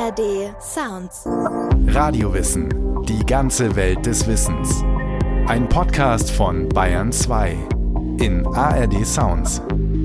ARD Sounds. Radiowissen. Die ganze Welt des Wissens. Ein Podcast von Bayern 2 in ARD Sounds.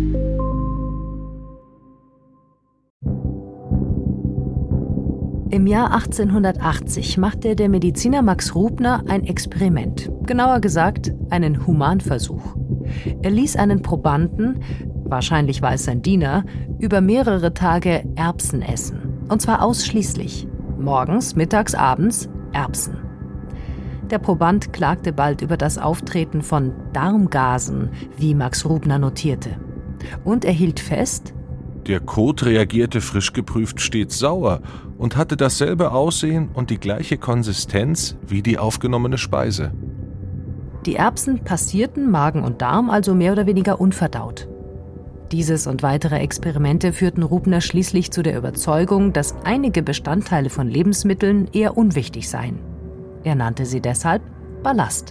Im Jahr 1880 machte der Mediziner Max Rubner ein Experiment, genauer gesagt einen Humanversuch. Er ließ einen Probanden, wahrscheinlich war es sein Diener, über mehrere Tage Erbsen essen. Und zwar ausschließlich. Morgens, mittags, abends Erbsen. Der Proband klagte bald über das Auftreten von Darmgasen, wie Max Rubner notierte. Und er hielt fest: Der Kot reagierte frisch geprüft stets sauer und hatte dasselbe Aussehen und die gleiche Konsistenz wie die aufgenommene Speise. Die Erbsen passierten Magen und Darm also mehr oder weniger unverdaut. Dieses und weitere Experimente führten Rubner schließlich zu der Überzeugung, dass einige Bestandteile von Lebensmitteln eher unwichtig seien. Er nannte sie deshalb Ballast.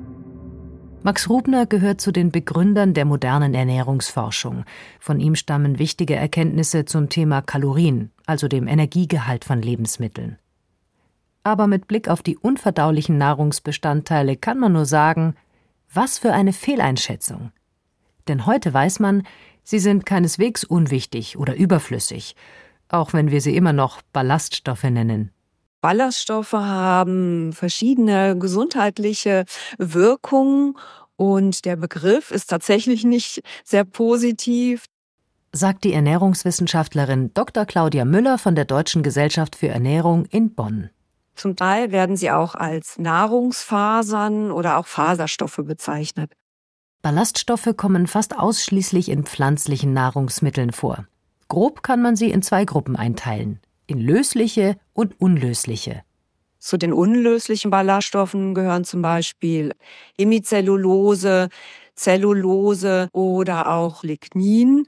Max Rubner gehört zu den Begründern der modernen Ernährungsforschung. Von ihm stammen wichtige Erkenntnisse zum Thema Kalorien, also dem Energiegehalt von Lebensmitteln. Aber mit Blick auf die unverdaulichen Nahrungsbestandteile kann man nur sagen, was für eine Fehleinschätzung. Denn heute weiß man, sie sind keineswegs unwichtig oder überflüssig, auch wenn wir sie immer noch Ballaststoffe nennen. Ballaststoffe haben verschiedene gesundheitliche Wirkungen und der Begriff ist tatsächlich nicht sehr positiv, sagt die Ernährungswissenschaftlerin Dr. Claudia Müller von der Deutschen Gesellschaft für Ernährung in Bonn. Zum Teil werden sie auch als Nahrungsfasern oder auch Faserstoffe bezeichnet. Ballaststoffe kommen fast ausschließlich in pflanzlichen Nahrungsmitteln vor. Grob kann man sie in 2 Gruppen einteilen: in lösliche und unlösliche. Zu den unlöslichen Ballaststoffen gehören zum Beispiel Hemicellulose, Zellulose oder auch Lignin.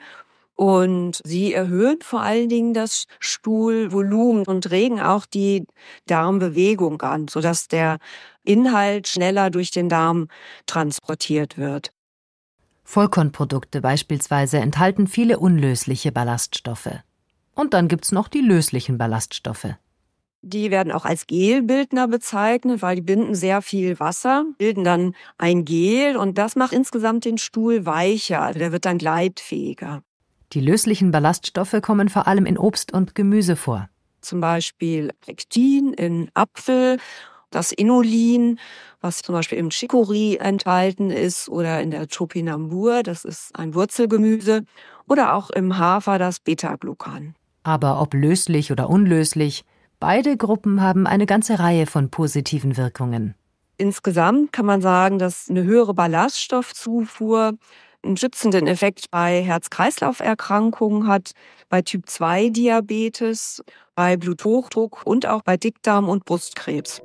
Und sie erhöhen vor allen Dingen das Stuhlvolumen und regen auch die Darmbewegung an, sodass der Inhalt schneller durch den Darm transportiert wird. Vollkornprodukte beispielsweise enthalten viele unlösliche Ballaststoffe. Und dann gibt's noch die löslichen Ballaststoffe. Die werden auch als Gelbildner bezeichnet, weil die binden sehr viel Wasser, bilden dann ein Gel und das macht insgesamt den Stuhl weicher, also der wird dann gleitfähiger. Die löslichen Ballaststoffe kommen vor allem in Obst und Gemüse vor. Zum Beispiel Pektin in Apfel, das Inulin, was zum Beispiel im Chicorée enthalten ist, oder in der Topinambur, das ist ein Wurzelgemüse, oder auch im Hafer das Beta-Glucan. Aber ob löslich oder unlöslich, beide Gruppen haben eine ganze Reihe von positiven Wirkungen. Insgesamt kann man sagen, dass eine höhere Ballaststoffzufuhr einen schützenden Effekt bei Herz-Kreislauf-Erkrankungen hat, bei Typ-2-Diabetes, bei Bluthochdruck und auch bei Dickdarm- und Brustkrebs.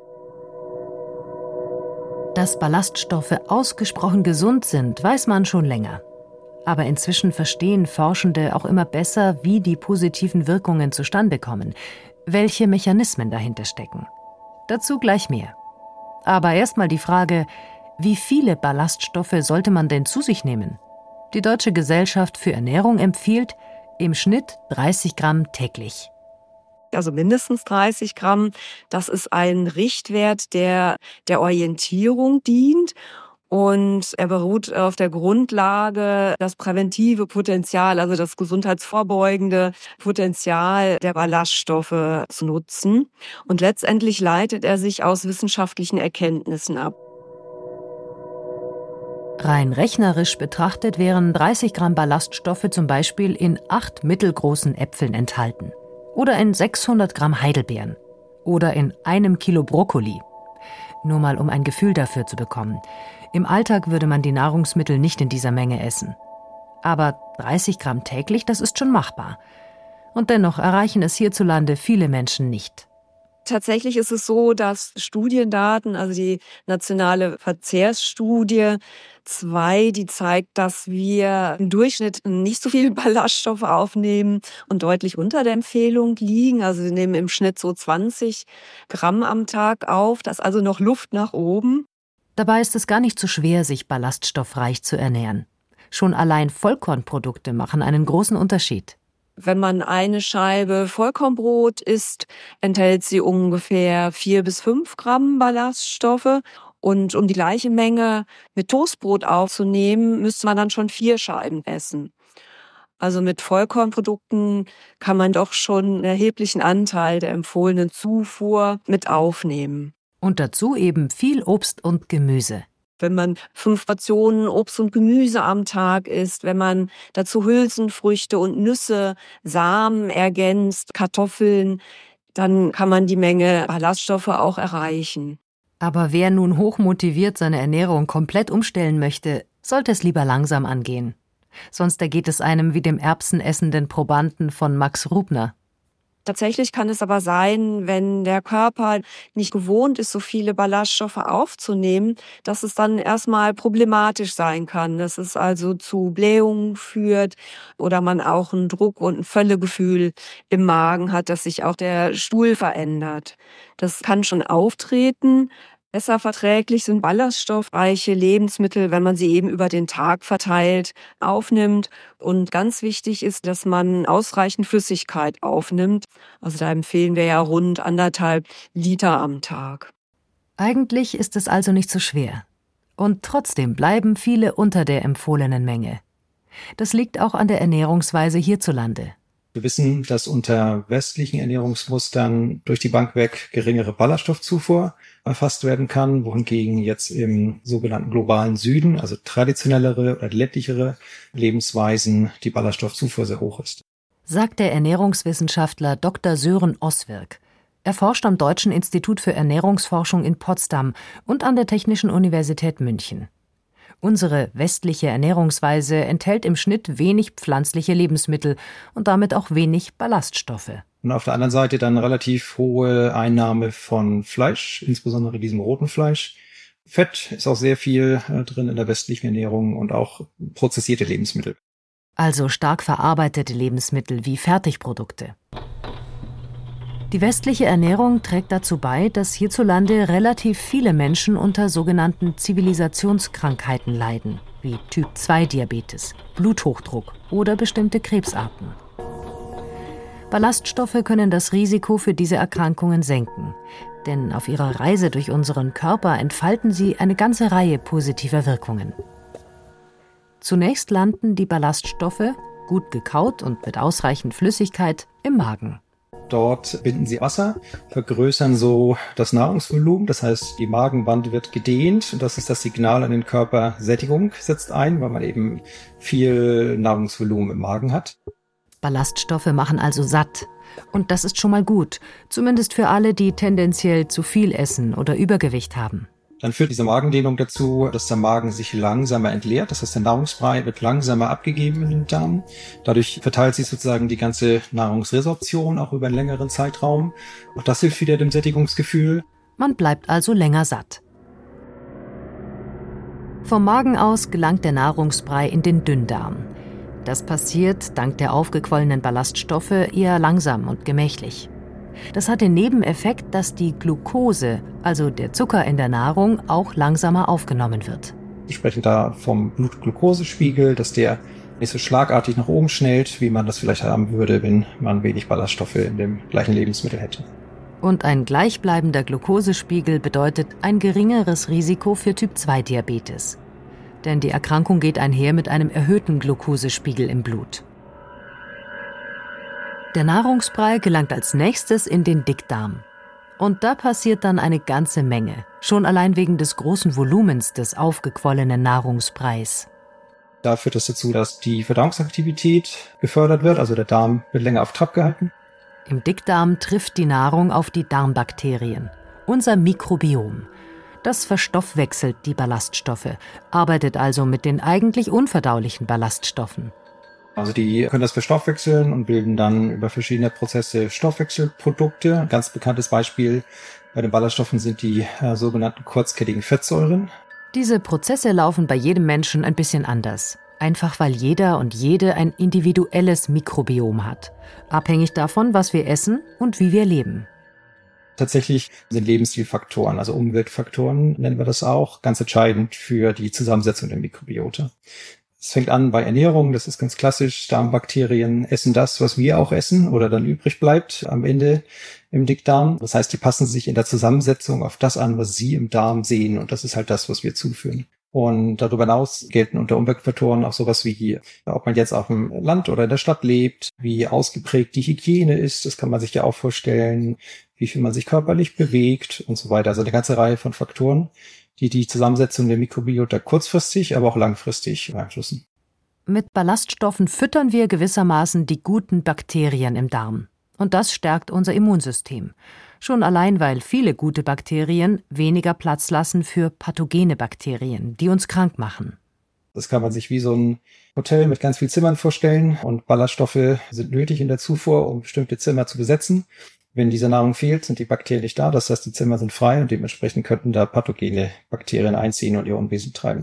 Dass Ballaststoffe ausgesprochen gesund sind, weiß man schon länger. Aber inzwischen verstehen Forschende auch immer besser, wie die positiven Wirkungen zustande kommen, welche Mechanismen dahinter stecken. Dazu gleich mehr. Aber erstmal die Frage, wie viele Ballaststoffe sollte man denn zu sich nehmen? Die Deutsche Gesellschaft für Ernährung empfiehlt im Schnitt 30 Gramm täglich. Also mindestens 30 Gramm. Das ist ein Richtwert, der der Orientierung dient. Und er beruht auf der Grundlage, das präventive Potenzial, also das gesundheitsvorbeugende Potenzial der Ballaststoffe zu nutzen. Und letztendlich leitet er sich aus wissenschaftlichen Erkenntnissen ab. Rein rechnerisch betrachtet wären 30 Gramm Ballaststoffe zum Beispiel in 8 mittelgroßen Äpfeln enthalten. Oder in 600 Gramm Heidelbeeren. Oder in 1 Kilo Brokkoli. Nur mal, um ein Gefühl dafür zu bekommen. Im Alltag würde man die Nahrungsmittel nicht in dieser Menge essen. Aber 30 Gramm täglich, das ist schon machbar. Und dennoch erreichen es hierzulande viele Menschen nicht. Tatsächlich ist es so, dass Studiendaten, also die nationale Verzehrsstudie 2, die zeigt, dass wir im Durchschnitt nicht so viele Ballaststoffe aufnehmen und deutlich unter der Empfehlung liegen. Also wir nehmen im Schnitt so 20 Gramm am Tag auf. Da ist also noch Luft nach oben. Dabei ist es gar nicht so schwer, sich ballaststoffreich zu ernähren. Schon allein Vollkornprodukte machen einen großen Unterschied. Wenn man eine Scheibe Vollkornbrot isst, enthält sie ungefähr 4 bis 5 Gramm Ballaststoffe. Und um die gleiche Menge mit Toastbrot aufzunehmen, müsste man dann schon 4 Scheiben essen. Also mit Vollkornprodukten kann man doch schon einen erheblichen Anteil der empfohlenen Zufuhr mit aufnehmen. Und dazu eben viel Obst und Gemüse. Wenn man 5 Portionen Obst und Gemüse am Tag isst, wenn man dazu Hülsenfrüchte und Nüsse, Samen ergänzt, Kartoffeln, dann kann man die Menge Ballaststoffe auch erreichen. Aber wer nun hochmotiviert seine Ernährung komplett umstellen möchte, sollte es lieber langsam angehen. Sonst ergeht es einem wie dem erbsenessenden Probanden von Max Rubner. Tatsächlich kann es aber sein, wenn der Körper nicht gewohnt ist, so viele Ballaststoffe aufzunehmen, dass es dann erstmal problematisch sein kann, dass es also zu Blähungen führt oder man auch einen Druck und ein Völlegefühl im Magen hat, dass sich auch der Stuhl verändert. Das kann schon auftreten. Besser verträglich sind ballaststoffreiche Lebensmittel, wenn man sie eben über den Tag verteilt aufnimmt. Und ganz wichtig ist, dass man ausreichend Flüssigkeit aufnimmt. Also da empfehlen wir ja rund 1,5 Liter am Tag. Eigentlich ist es also nicht so schwer. Und trotzdem bleiben viele unter der empfohlenen Menge. Das liegt auch an der Ernährungsweise hierzulande. Wir wissen, dass unter westlichen Ernährungsmustern durch die Bank weg geringere Ballaststoffzufuhr erfasst werden kann, wohingegen jetzt im sogenannten globalen Süden, also traditionellere oder ländlichere Lebensweisen, die Ballaststoffzufuhr sehr hoch ist. Sagt der Ernährungswissenschaftler Dr. Sören Oswirk. Er forscht am Deutschen Institut für Ernährungsforschung in Potsdam und an der Technischen Universität München. Unsere westliche Ernährungsweise enthält im Schnitt wenig pflanzliche Lebensmittel und damit auch wenig Ballaststoffe. Und auf der anderen Seite dann relativ hohe Einnahme von Fleisch, insbesondere diesem roten Fleisch. Fett ist auch sehr viel drin in der westlichen Ernährung und auch prozessierte Lebensmittel. Also stark verarbeitete Lebensmittel wie Fertigprodukte. Die westliche Ernährung trägt dazu bei, dass hierzulande relativ viele Menschen unter sogenannten Zivilisationskrankheiten leiden, wie Typ-2-Diabetes, Bluthochdruck oder bestimmte Krebsarten. Ballaststoffe können das Risiko für diese Erkrankungen senken, denn auf ihrer Reise durch unseren Körper entfalten sie eine ganze Reihe positiver Wirkungen. Zunächst landen die Ballaststoffe, gut gekaut und mit ausreichend Flüssigkeit, im Magen. Dort binden sie Wasser, vergrößern so das Nahrungsvolumen. Das heißt, die Magenwand wird gedehnt und das ist das Signal an den Körper, Sättigung setzt ein, weil man eben viel Nahrungsvolumen im Magen hat. Ballaststoffe machen also satt. Und das ist schon mal gut, zumindest für alle, die tendenziell zu viel essen oder Übergewicht haben. Dann führt diese Magendehnung dazu, dass der Magen sich langsamer entleert. Das heißt, der Nahrungsbrei wird langsamer abgegeben in den Darm. Dadurch verteilt sich sozusagen die ganze Nahrungsresorption auch über einen längeren Zeitraum. Auch das hilft wieder dem Sättigungsgefühl. Man bleibt also länger satt. Vom Magen aus gelangt der Nahrungsbrei in den Dünndarm. Das passiert dank der aufgequollenen Ballaststoffe eher langsam und gemächlich. Das hat den Nebeneffekt, dass die Glucose, also der Zucker in der Nahrung, auch langsamer aufgenommen wird. Wir sprechen da vom Blutglukosespiegel, dass der nicht so schlagartig nach oben schnellt, wie man das vielleicht haben würde, wenn man wenig Ballaststoffe in dem gleichen Lebensmittel hätte. Und ein gleichbleibender Glukosespiegel bedeutet ein geringeres Risiko für Typ-2-Diabetes. Denn die Erkrankung geht einher mit einem erhöhten Glukosespiegel im Blut. Der Nahrungsbrei gelangt als nächstes in den Dickdarm. Und da passiert dann eine ganze Menge, schon allein wegen des großen Volumens des aufgequollenen Nahrungsbreis. Da führt es dazu, dass die Verdauungsaktivität gefördert wird, also der Darm wird länger auf Trab gehalten. Im Dickdarm trifft die Nahrung auf die Darmbakterien, unser Mikrobiom. Das verstoffwechselt die Ballaststoffe, arbeitet also mit den eigentlich unverdaulichen Ballaststoffen. Also die können das verstoffwechseln und bilden dann über verschiedene Prozesse Stoffwechselprodukte. Ein ganz bekanntes Beispiel bei den Ballaststoffen sind die sogenannten kurzkettigen Fettsäuren. Diese Prozesse laufen bei jedem Menschen ein bisschen anders. Einfach weil jeder und jede ein individuelles Mikrobiom hat. Abhängig davon, was wir essen und wie wir leben. Tatsächlich sind Lebensstilfaktoren, also Umweltfaktoren nennen wir das auch, ganz entscheidend für die Zusammensetzung der Mikrobiota. Es fängt an bei Ernährung, das ist ganz klassisch. Darmbakterien essen das, was wir auch essen oder dann übrig bleibt am Ende im Dickdarm. Das heißt, die passen sich in der Zusammensetzung auf das an, was sie im Darm sehen. Und das ist halt das, was wir zuführen. Und darüber hinaus gelten unter Umweltfaktoren auch sowas wie, ob man jetzt auf dem Land oder in der Stadt lebt, wie ausgeprägt die Hygiene ist, das kann man sich ja auch vorstellen, wie viel man sich körperlich bewegt und so weiter. Also eine ganze Reihe von Faktoren, die die Zusammensetzung der Mikrobiota kurzfristig, aber auch langfristig beeinflussen. Mit Ballaststoffen füttern wir gewissermaßen die guten Bakterien im Darm. Und das stärkt unser Immunsystem. Schon allein, weil viele gute Bakterien weniger Platz lassen für pathogene Bakterien, die uns krank machen. Das kann man sich wie so ein Hotel mit ganz vielen Zimmern vorstellen. Und Ballaststoffe sind nötig in der Zufuhr, um bestimmte Zimmer zu besetzen. Wenn diese Nahrung fehlt, sind die Bakterien nicht da. Das heißt, die Zimmer sind frei und dementsprechend könnten da pathogene Bakterien einziehen und ihr Unwesen treiben.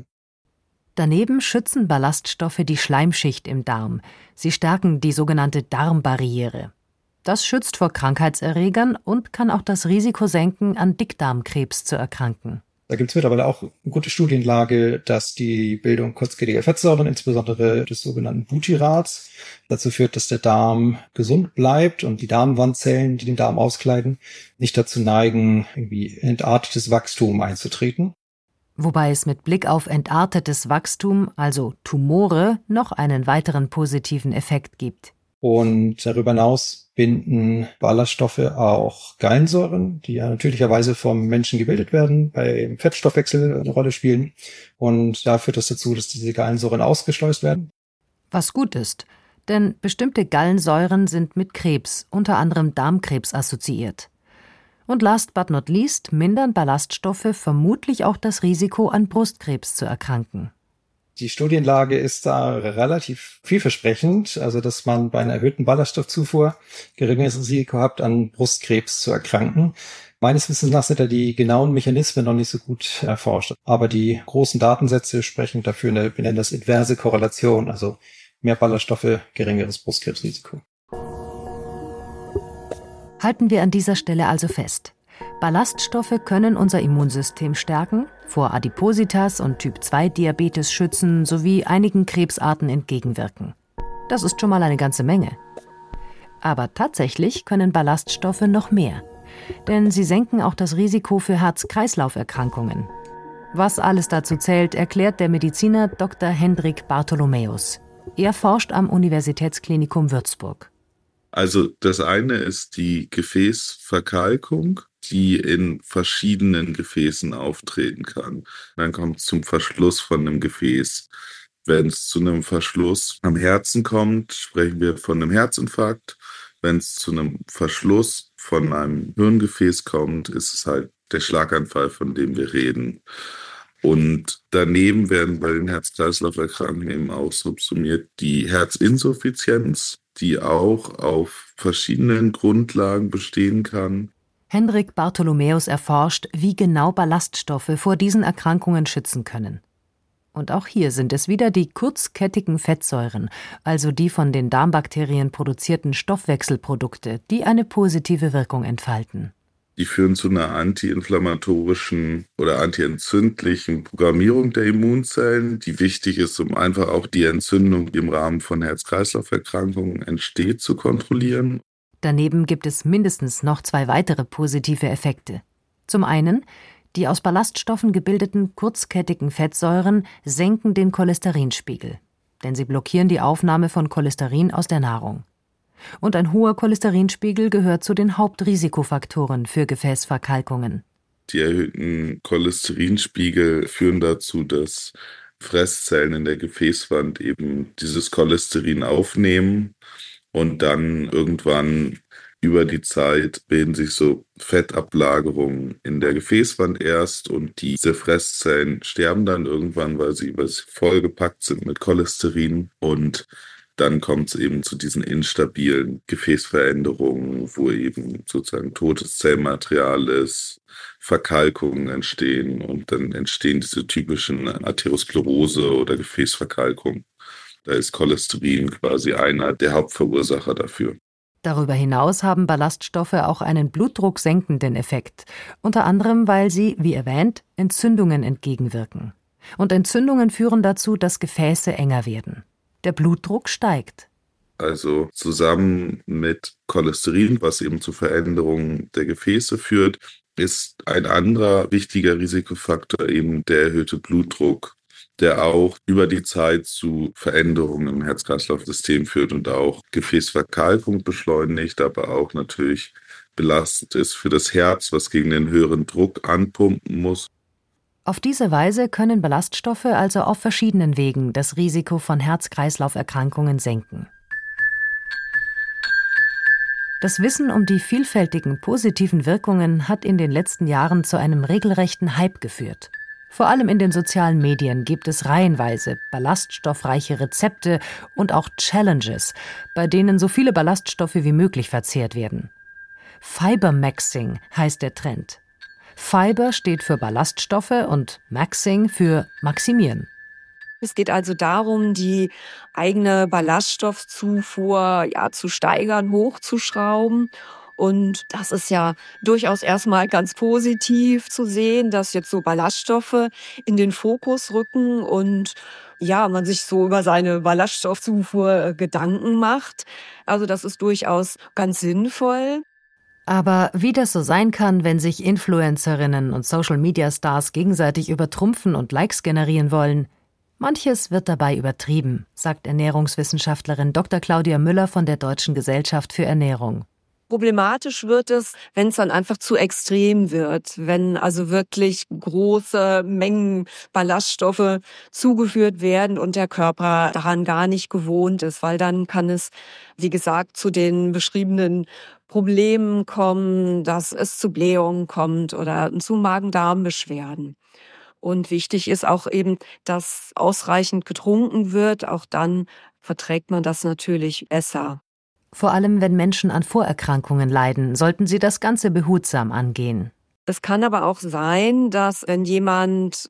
Daneben schützen Ballaststoffe die Schleimschicht im Darm. Sie stärken die sogenannte Darmbarriere. Das schützt vor Krankheitserregern und kann auch das Risiko senken, an Dickdarmkrebs zu erkranken. Da gibt es mittlerweile auch eine gute Studienlage, dass die Bildung kurzkettiger Fettsäuren, insbesondere des sogenannten Butyrats, dazu führt, dass der Darm gesund bleibt und die Darmwandzellen, die den Darm auskleiden, nicht dazu neigen, irgendwie entartetes Wachstum einzutreten. Wobei es mit Blick auf entartetes Wachstum, also Tumore, noch einen weiteren positiven Effekt gibt. Und darüber hinaus binden Ballaststoffe auch Gallensäuren, die ja natürlicherweise vom Menschen gebildet werden, beim Fettstoffwechsel eine Rolle spielen. Und da führt das dazu, dass diese Gallensäuren ausgeschleust werden. Was gut ist, denn bestimmte Gallensäuren sind mit Krebs, unter anderem Darmkrebs, assoziiert. Und last but not least mindern Ballaststoffe vermutlich auch das Risiko, an Brustkrebs zu erkranken. Die Studienlage ist da relativ vielversprechend, also dass man bei einer erhöhten Ballaststoffzufuhr geringeres Risiko hat, an Brustkrebs zu erkranken. Meines Wissens nach sind da die genauen Mechanismen noch nicht so gut erforscht. Aber die großen Datensätze sprechen dafür, wir nennen das inverse Korrelation, also mehr Ballaststoffe, geringeres Brustkrebsrisiko. Halten wir an dieser Stelle also fest. Ballaststoffe können unser Immunsystem stärken, vor Adipositas und Typ-2-Diabetes schützen sowie einigen Krebsarten entgegenwirken. Das ist schon mal eine ganze Menge. Aber tatsächlich können Ballaststoffe noch mehr. Denn sie senken auch das Risiko für Herz-Kreislauf-Erkrankungen. Was alles dazu zählt, erklärt der Mediziner Dr. Hendrik Bartholomäus. Er forscht am Universitätsklinikum Würzburg. Also das eine ist die Gefäßverkalkung, die in verschiedenen Gefäßen auftreten kann. Dann kommt es zum Verschluss von einem Gefäß. Wenn es zu einem Verschluss am Herzen kommt, sprechen wir von einem Herzinfarkt. Wenn es zu einem Verschluss von einem Hirngefäß kommt, ist es halt der Schlaganfall, von dem wir reden. Und daneben werden bei den Herz-Kreislauf-Erkrankungen eben auch subsumiert die Herzinsuffizienz, die auch auf verschiedenen Grundlagen bestehen kann. Hendrik Bartholomäus erforscht, wie genau Ballaststoffe vor diesen Erkrankungen schützen können. Und auch hier sind es wieder die kurzkettigen Fettsäuren, also die von den Darmbakterien produzierten Stoffwechselprodukte, die eine positive Wirkung entfalten. Die führen zu einer antiinflammatorischen oder antientzündlichen Programmierung der Immunzellen, die wichtig ist, um einfach auch die Entzündung, die im Rahmen von Herz-Kreislauf-Erkrankungen entsteht, zu kontrollieren. Daneben gibt es mindestens noch 2 weitere positive Effekte. Zum einen, die aus Ballaststoffen gebildeten kurzkettigen Fettsäuren senken den Cholesterinspiegel, denn sie blockieren die Aufnahme von Cholesterin aus der Nahrung. Und ein hoher Cholesterinspiegel gehört zu den Hauptrisikofaktoren für Gefäßverkalkungen. Die erhöhten Cholesterinspiegel führen dazu, dass Fresszellen in der Gefäßwand eben dieses Cholesterin aufnehmen und dann irgendwann über die Zeit bilden sich so Fettablagerungen in der Gefäßwand erst und diese Fresszellen sterben dann irgendwann, weil sie vollgepackt sind mit Cholesterin und dann kommt es eben zu diesen instabilen Gefäßveränderungen, wo eben sozusagen totes Zellmaterial ist, Verkalkungen entstehen und dann entstehen diese typischen Arteriosklerose oder Gefäßverkalkung. Da ist Cholesterin quasi einer der Hauptverursacher dafür. Darüber hinaus haben Ballaststoffe auch einen blutdrucksenkenden Effekt, unter anderem, weil sie, wie erwähnt, Entzündungen entgegenwirken. Und Entzündungen führen dazu, dass Gefäße enger werden. Der Blutdruck steigt. Also zusammen mit Cholesterin, was eben zu Veränderungen der Gefäße führt, ist ein anderer wichtiger Risikofaktor eben der erhöhte Blutdruck, der auch über die Zeit zu Veränderungen im Herz-Kreislauf-System führt und auch Gefäßverkalkung beschleunigt, aber auch natürlich belastend ist für das Herz, was gegen den höheren Druck anpumpen muss. Auf diese Weise können Ballaststoffe also auf verschiedenen Wegen das Risiko von Herz-Kreislauf-Erkrankungen senken. Das Wissen um die vielfältigen positiven Wirkungen hat in den letzten Jahren zu einem regelrechten Hype geführt. Vor allem in den sozialen Medien gibt es reihenweise ballaststoffreiche Rezepte und auch Challenges, bei denen so viele Ballaststoffe wie möglich verzehrt werden. Fiber-Maxing heißt der Trend. Fiber steht für Ballaststoffe und Maxing für Maximieren. Es geht also darum, die eigene Ballaststoffzufuhr zu steigern, hochzuschrauben. Und das ist ja durchaus erstmal ganz positiv zu sehen, dass jetzt so Ballaststoffe in den Fokus rücken und man sich so über seine Ballaststoffzufuhr Gedanken macht. Also das ist durchaus ganz sinnvoll. Aber wie das so sein kann, wenn sich Influencerinnen und Social-Media-Stars gegenseitig übertrumpfen und Likes generieren wollen, manches wird dabei übertrieben, sagt Ernährungswissenschaftlerin Dr. Claudia Müller von der Deutschen Gesellschaft für Ernährung. Problematisch wird es, wenn es dann einfach zu extrem wird, wenn also wirklich große Mengen Ballaststoffe zugeführt werden und der Körper daran gar nicht gewohnt ist, weil dann kann es, wie gesagt, zu den beschriebenen Problemen kommen, dass es zu Blähungen kommt oder zu Magen-Darm-Beschwerden. Und wichtig ist auch eben, dass ausreichend getrunken wird. Auch dann verträgt man das natürlich besser. Vor allem, wenn Menschen an Vorerkrankungen leiden, sollten sie das Ganze behutsam angehen. Es kann aber auch sein, dass wenn jemand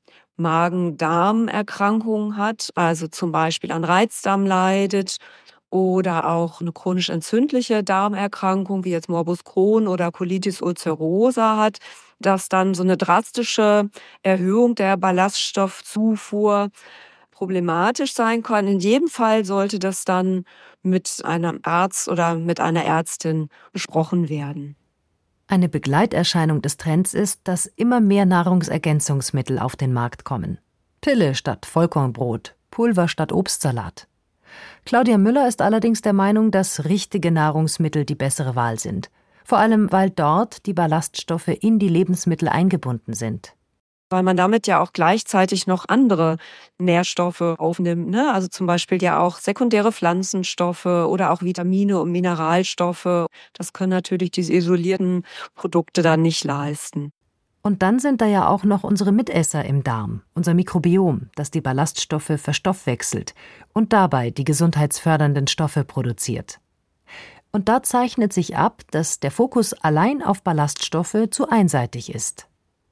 Magen-Darm-Erkrankungen hat, also zum Beispiel an Reizdarm leidet oder auch eine chronisch entzündliche Darmerkrankung wie jetzt Morbus Crohn oder Colitis ulcerosa hat, dass dann so eine drastische Erhöhung der Ballaststoffzufuhr problematisch sein kann. In jedem Fall sollte das dann mit einem Arzt oder mit einer Ärztin besprochen werden. Eine Begleiterscheinung des Trends ist, dass immer mehr Nahrungsergänzungsmittel auf den Markt kommen. Pille statt Vollkornbrot, Pulver statt Obstsalat. Claudia Müller ist allerdings der Meinung, dass richtige Nahrungsmittel die bessere Wahl sind. Vor allem, weil dort die Ballaststoffe in die Lebensmittel eingebunden sind. Weil man damit ja auch gleichzeitig noch andere Nährstoffe aufnimmt, ne? Also zum Beispiel ja auch sekundäre Pflanzenstoffe oder auch Vitamine und Mineralstoffe. Das können natürlich diese isolierten Produkte dann nicht leisten. Und dann sind da ja auch noch unsere Mitesser im Darm, unser Mikrobiom, das die Ballaststoffe verstoffwechselt und dabei die gesundheitsfördernden Stoffe produziert. Und da zeichnet sich ab, dass der Fokus allein auf Ballaststoffe zu einseitig ist.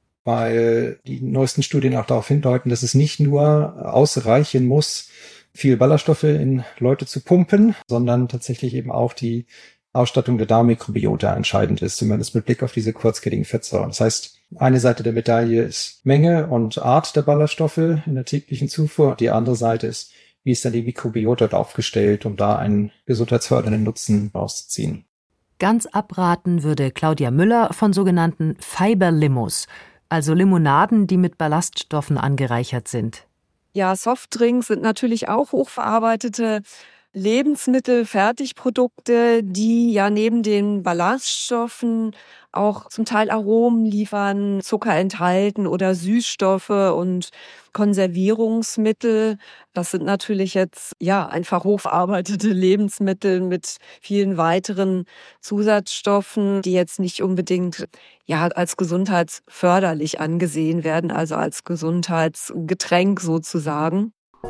Weil die neuesten Studien auch darauf hindeuten, dass es nicht nur ausreichen muss, viel Ballaststoffe in Leute zu pumpen, sondern tatsächlich eben auch die Ausstattung der Darmmikrobiota entscheidend ist, zumindest mit Blick auf diese kurzkettigen Fettsäuren. Das heißt, eine Seite der Medaille ist Menge und Art der Ballaststoffe in der täglichen Zufuhr. Die andere Seite ist, wie ist dann die Mikrobiota aufgestellt, um da einen gesundheitsfördernden Nutzen rauszuziehen. Ganz abraten würde Claudia Müller von sogenannten Fiber-Limos, also Limonaden, die mit Ballaststoffen angereichert sind. Ja, Softdrinks sind natürlich auch hochverarbeitete Lebensmittel, Fertigprodukte, die ja neben den Ballaststoffen auch zum Teil Aromen liefern, Zucker enthalten oder Süßstoffe und Konservierungsmittel. Das sind natürlich jetzt einfach hochverarbeitete Lebensmittel mit vielen weiteren Zusatzstoffen, die jetzt nicht unbedingt als gesundheitsförderlich angesehen werden, also als Gesundheitsgetränk sozusagen.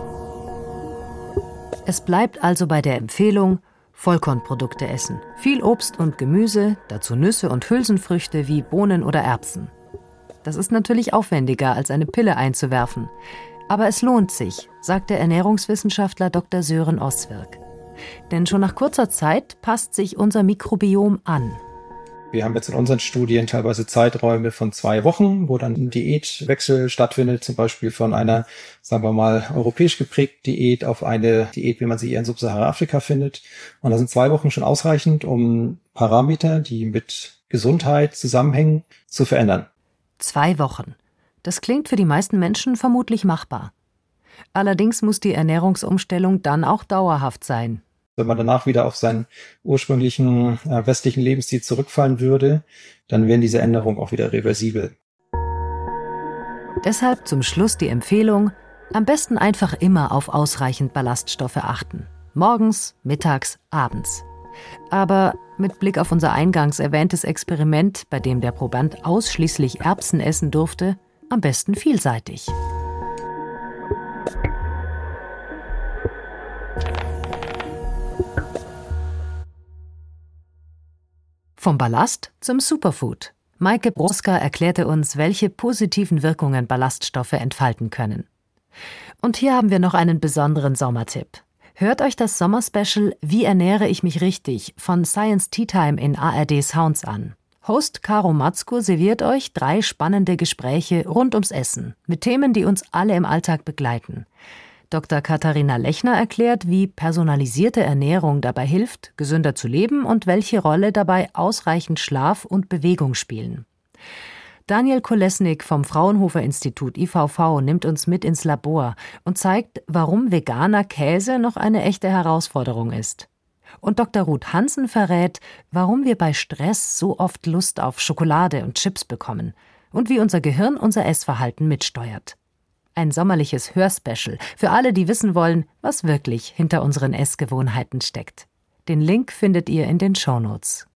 Es bleibt also bei der Empfehlung, Vollkornprodukte essen. Viel Obst und Gemüse, dazu Nüsse und Hülsenfrüchte wie Bohnen oder Erbsen. Das ist natürlich aufwendiger, als eine Pille einzuwerfen. Aber es lohnt sich, sagt der Ernährungswissenschaftler Dr. Sören Oswirk. Denn schon nach kurzer Zeit passt sich unser Mikrobiom an. Wir haben jetzt in unseren Studien teilweise Zeiträume von 2 Wochen, wo dann ein Diätwechsel stattfindet, zum Beispiel von einer, sagen wir mal, europäisch geprägten Diät auf eine Diät, wie man sie eher in Subsahara-Afrika findet. Und da sind 2 Wochen schon ausreichend, um Parameter, die mit Gesundheit zusammenhängen, zu verändern. 2 Wochen. Das klingt für die meisten Menschen vermutlich machbar. Allerdings muss die Ernährungsumstellung dann auch dauerhaft sein. Wenn man danach wieder auf seinen ursprünglichen westlichen Lebensstil zurückfallen würde, dann wären diese Änderungen auch wieder reversibel. Deshalb zum Schluss die Empfehlung, am besten einfach immer auf ausreichend Ballaststoffe achten. Morgens, mittags, abends. Aber mit Blick auf unser eingangs erwähntes Experiment, bei dem der Proband ausschließlich Erbsen essen durfte, am besten vielseitig. Vom Ballast zum Superfood. Maike Broska erklärte uns, welche positiven Wirkungen Ballaststoffe entfalten können. Und hier haben wir noch einen besonderen Sommertipp. Hört euch das Sommerspecial Wie ernähre ich mich richtig von Science Tea Time in ARD Sounds an. Host Caro Matzko serviert euch 3 spannende Gespräche rund ums Essen mit Themen, die uns alle im Alltag begleiten. Dr. Katharina Lechner erklärt, wie personalisierte Ernährung dabei hilft, gesünder zu leben und welche Rolle dabei ausreichend Schlaf und Bewegung spielen. Daniel Kolesnik vom Fraunhofer Institut IVV nimmt uns mit ins Labor und zeigt, warum veganer Käse noch eine echte Herausforderung ist. Und Dr. Ruth Hansen verrät, warum wir bei Stress so oft Lust auf Schokolade und Chips bekommen und wie unser Gehirn unser Essverhalten mitsteuert. Ein sommerliches Hörspecial für alle, die wissen wollen, was wirklich hinter unseren Essgewohnheiten steckt. Den Link findet ihr in den Shownotes.